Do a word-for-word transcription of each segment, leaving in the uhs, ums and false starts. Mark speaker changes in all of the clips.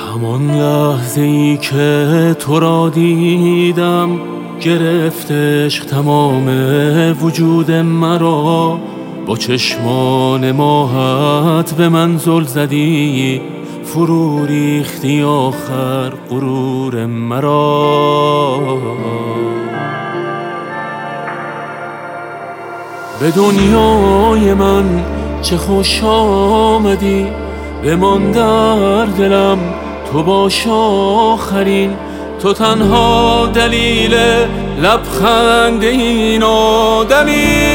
Speaker 1: همان لحظه ای که تو را دیدم گرفت عشق تمام وجود مرا. با چشمان ماهت به من زل زدی، فرو ریختی آخر غرور مرا. به دنیای من چه خوش آمدی، بمان در دلم تو باش آخرین. تو تنها دلیل لبخند این آدمی.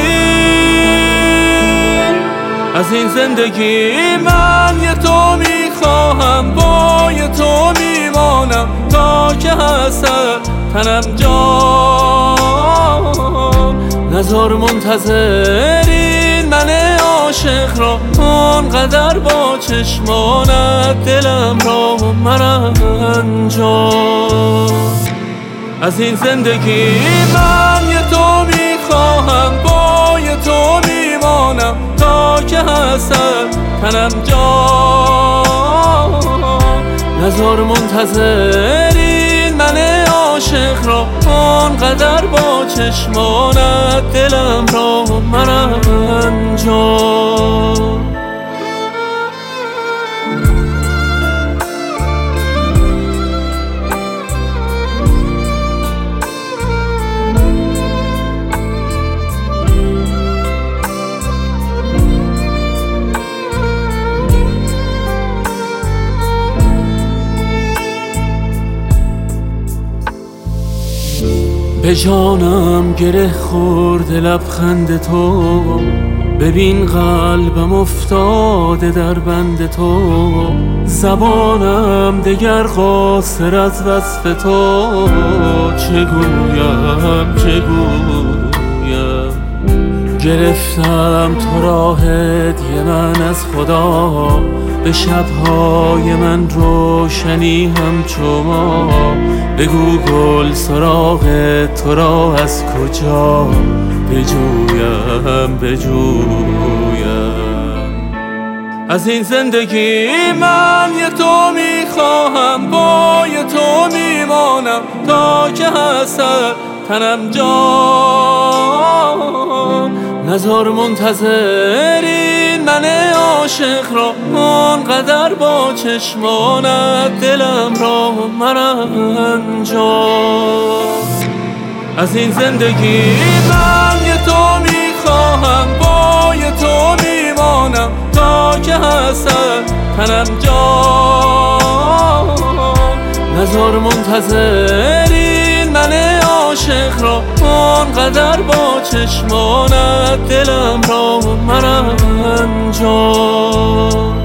Speaker 1: از این زندگی من یه تو میخواهم، با یه تو میمانم تا که هست تنم جان. نزار منتظرین من عاشق را، آنقدر با چشمانت دلم را مرنجان. از این زندگی من یه تو میخواهم، با یه تو میمانم تا که هست تنم جان. نزار منتظرین من عاشق را، آنقدر با چشمانت دلم را مرنجان. به جانم گره خورد لبخند تو، ببین قلبم افتاده در بند تو. زبانم دگر قاصر از وصف تو، چه گویم چه گویم. گرفتم تو را هدیه من از خدا، به شبهای من روشنی همچو ما. بگو گل سراغ تو را از کجا بجویم بجویم. از این زندگی من یه تو میخواهم، با یه تو میمانم تا که هست تنم جان. نزار منتظرین من عاشق را، آنقدر با چشمانت دلم را مرنجان. از این زندگی من یه تو میخواهم، با یه تو میمانم تا که هست تنم جان. نزار منتظرین من عاشق را، آنقدر با چشمانت دلم را مرنجان.